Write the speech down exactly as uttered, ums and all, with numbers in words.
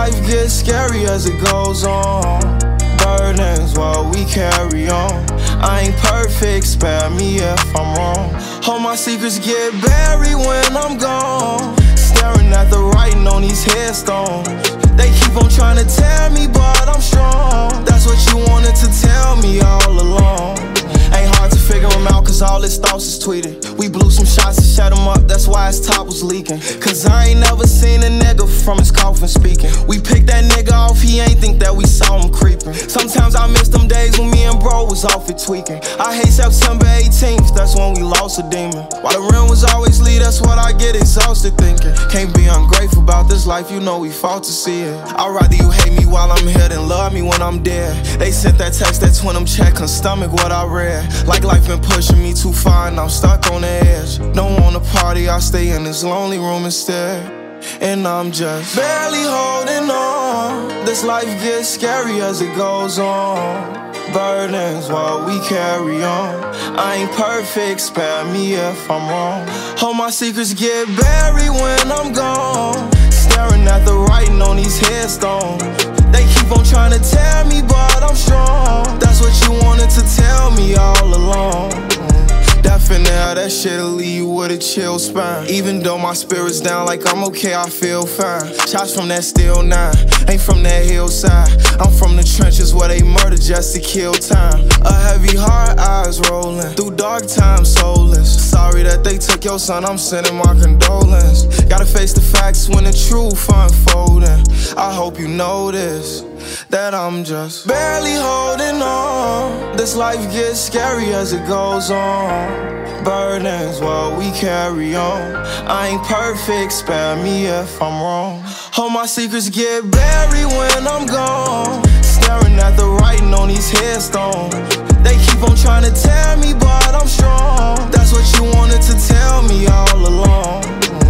life gets scary as it goes on. Burdens while we carry on. I ain't perfect, spare me if I'm wrong. All my secrets get buried when I'm gone. Staring at the writing on these headstones. They keep on trying to tear me, but I'm strong. That's what you wanted to tell me all along. Ain't hard to figure him out, cause all his thoughts is tweeted. We blew some shots and shut him up, that's why his top was leaking. Cause I ain't never seen a nigga from his coffin speaking. We picked that nigga off, he ain't think that we saw him creeping. Sometimes I miss them days when me and bro was off it tweaking. I hate September eighteenth, that's when we lost a demon. While the rim was always lead, that's what I get exhausted thinking. Can't be ungrateful about this life, you know we fought to see it. I'd rather you hate me while I'm here than love me when I'm dead. They sent that text, that twin them check, couldn't stomach what I read. Like life been pushing me too far and I'm stuck on the edge. Don't wanna party, I stay in this lonely room instead. And I'm just barely holding on. This life gets scary as it goes on. Burdens while we carry on. I ain't perfect, spare me if I'm wrong. All my secrets get buried when I'm gone. Staring at the writing on these headstones. They keep on trying to tear me, but I'm strong. That's what you wanted to tell me all along. Definitely, that shit'll leave you with a chill spine. Even though my spirit's down, like I'm okay, I feel fine. Shots from that steel nine, ain't from that hillside. I'm from the trenches where they murder just to kill time. A heavy heart, eyes rolling through dark times, soulless. Sorry that they took your son, I'm sending my condolence. Gotta face the facts when the truth unfolding. I hope you notice that I'm just barely holding on. This life gets scary as it goes on. Burdens while we carry on. I ain't perfect, spare me if I'm wrong. All my secrets get buried when I'm gone. Staring at the writing on these headstones. They keep on trying to tear me, but I'm strong. That's what you wanted to tell me all along.